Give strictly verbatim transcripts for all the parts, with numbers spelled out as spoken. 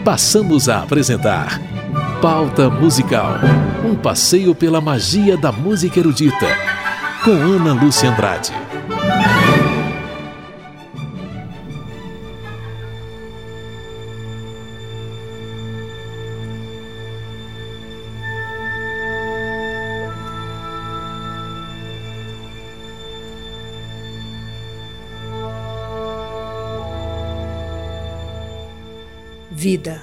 passamos a apresentar Pauta Musical, um passeio pela magia da música erudita, com Ana Lúcia Andrade. Vida,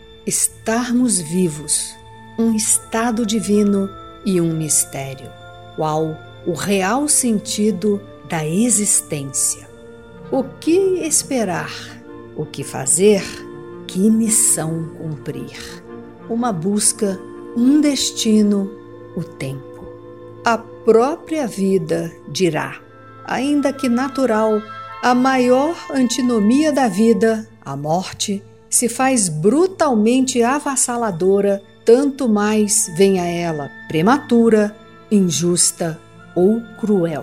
estarmos vivos, um estado divino e um mistério, qual o real sentido da existência. O que esperar? O que fazer? Que missão cumprir? Uma busca, um destino, o tempo. A própria vida dirá, ainda que natural, a maior antinomia da vida, a morte, se faz brutalmente avassaladora, tanto mais venha ela prematura, injusta ou cruel.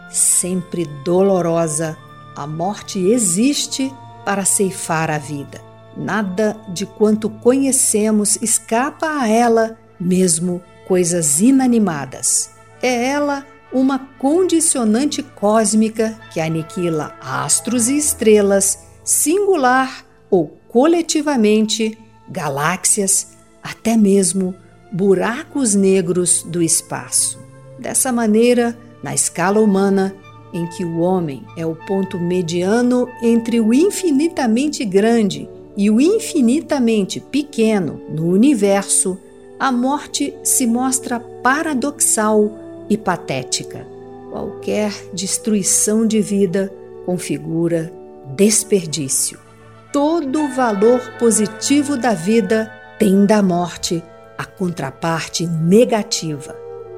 Sempre dolorosa, a morte existe para ceifar a vida. Nada de quanto conhecemos escapa a ela, mesmo coisas inanimadas. É ela uma condicionante cósmica que aniquila astros e estrelas, singular ou coletivamente, galáxias, até mesmo buracos negros do espaço. Dessa maneira, na escala humana, em que o homem é o ponto mediano entre o infinitamente grande e o infinitamente pequeno no universo, a morte se mostra paradoxal e patética. Qualquer destruição de vida configura desperdício. Todo o valor positivo da vida tem da morte a contraparte negativa.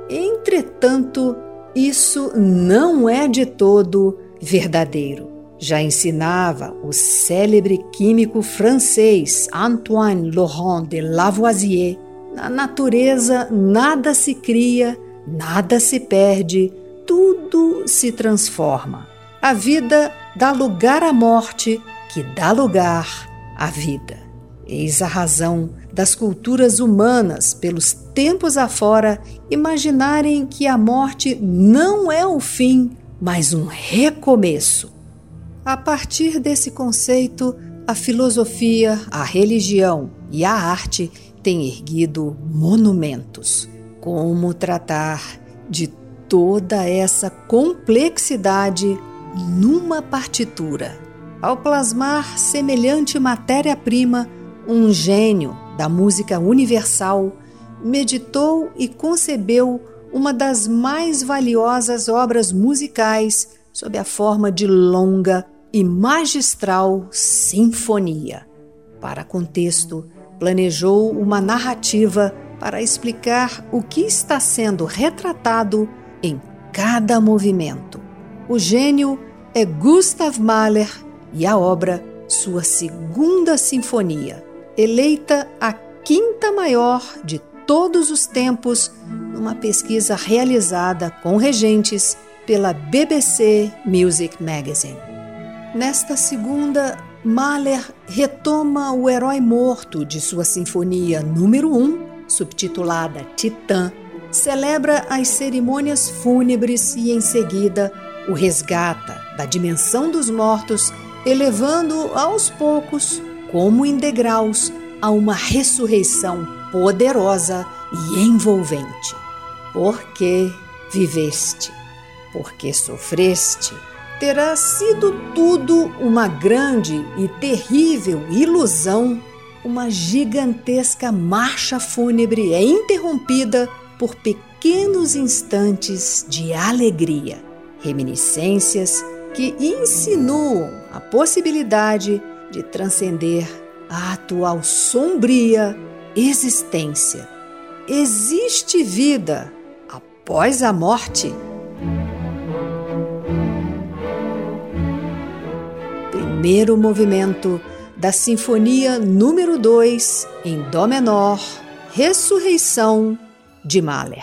Entretanto, isso não é de todo verdadeiro. Já ensinava o célebre químico francês Antoine Laurent de Lavoisier: na natureza nada se cria, nada se perde, tudo se transforma. A vida dá lugar à morte, que dá lugar à vida. Eis a razão das culturas humanas, pelos tempos afora, imaginarem que a morte não é o fim, mas um recomeço. A partir desse conceito, a filosofia, a religião e a arte têm erguido monumentos. Como tratar de toda essa complexidade numa partitura? Ao plasmar semelhante matéria-prima, um gênio da música universal meditou e concebeu uma das mais valiosas obras musicais sob a forma de longa e magistral sinfonia. Para contexto, planejou uma narrativa para explicar o que está sendo retratado em cada movimento. O gênio é Gustav Mahler, e a obra, sua segunda sinfonia, eleita a quinta maior de todos os tempos, numa pesquisa realizada com regentes pela B B C Music Magazine. Nesta segunda, Mahler retoma o herói morto de sua sinfonia número um, subtitulada Titã, celebra as cerimônias fúnebres e, em seguida, o resgata da dimensão dos mortos, elevando aos poucos, como em degraus, a uma ressurreição poderosa e envolvente. Porque viveste, porque sofreste, terá sido tudo uma grande e terrível ilusão. Uma gigantesca marcha fúnebre é interrompida por pequenos instantes de alegria, reminiscências que insinuam a possibilidade de transcender a atual sombria existência. Existe vida após a morte? Primeiro movimento da Sinfonia número dois, em Dó menor, Ressurreição, de Mahler.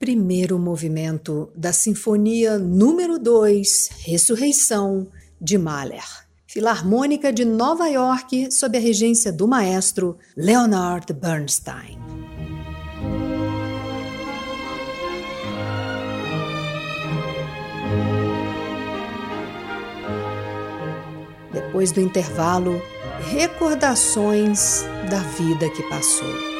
Primeiro movimento da Sinfonia número dois, Ressurreição, de Mahler. Filarmônica de Nova York, sob a regência do maestro Leonard Bernstein. Depois do intervalo, recordações da vida que passou.